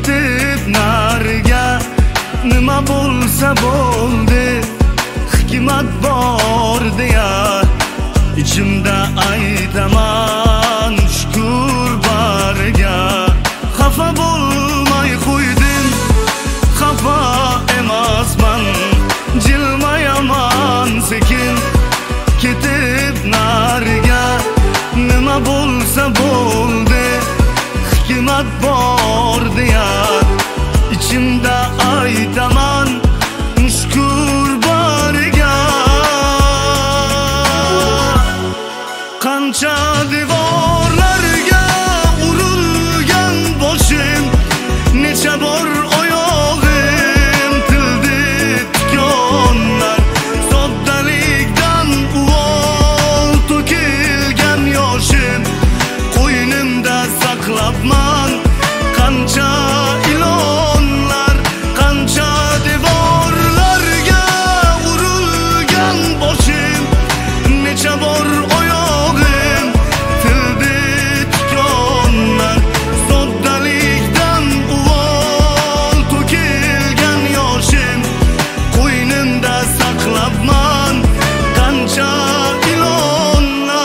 ketib nariga. Nima bo'lsa bo'ldi, hikmat bor deya ichimda aytaman shukr bariga. Xafa bo'lmay qo'ydim, xafa emasman, jilmayaman sekin ketib nariga. Nima bo'lsa bo'ldi, hikmat bor deya ichimda aytaman shukr bariga. Qancha devorlarga urilgan boshim, necha bor oyog'im tildi tikonlar. Soddalikdan uvol to'kilgan yoshim, qo'ynimda saqlabman qancha ilonlar. Qancha devorlarga urilgan boshim, necha bor oyog'im tildi tikonlar. Soddalikdan uvol to'kilgan yoshim, qo'ynimda saqlabman qancha ilonlar.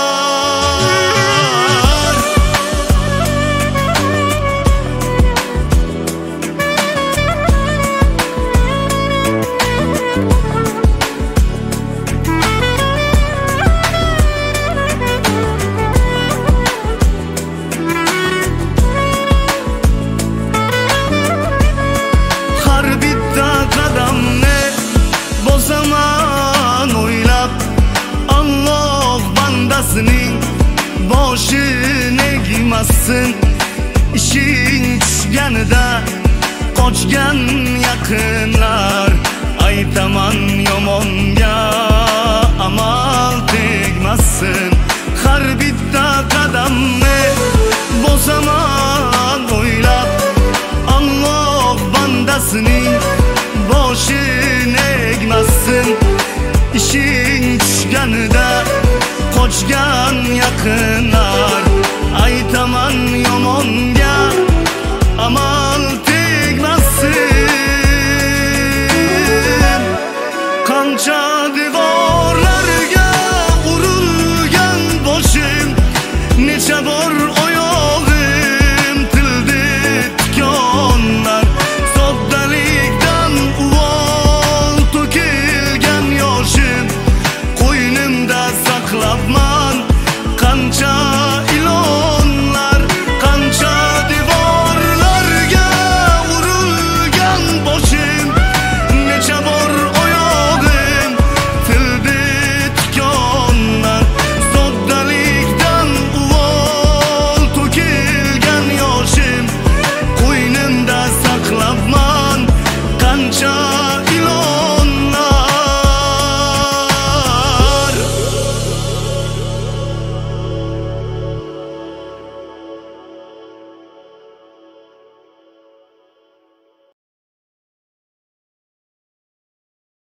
Har bitta qadamni bosaman o'ylab, Alloh bandasining boshini egmasin. Ishing tushganida qochgan yaqinlar, aytaman yomonga amal tegmasin. Har bitta qadamni bosaman o'ylab, Alloh bandasining boshini egmasin. Ishing tushganida qochgan yaqin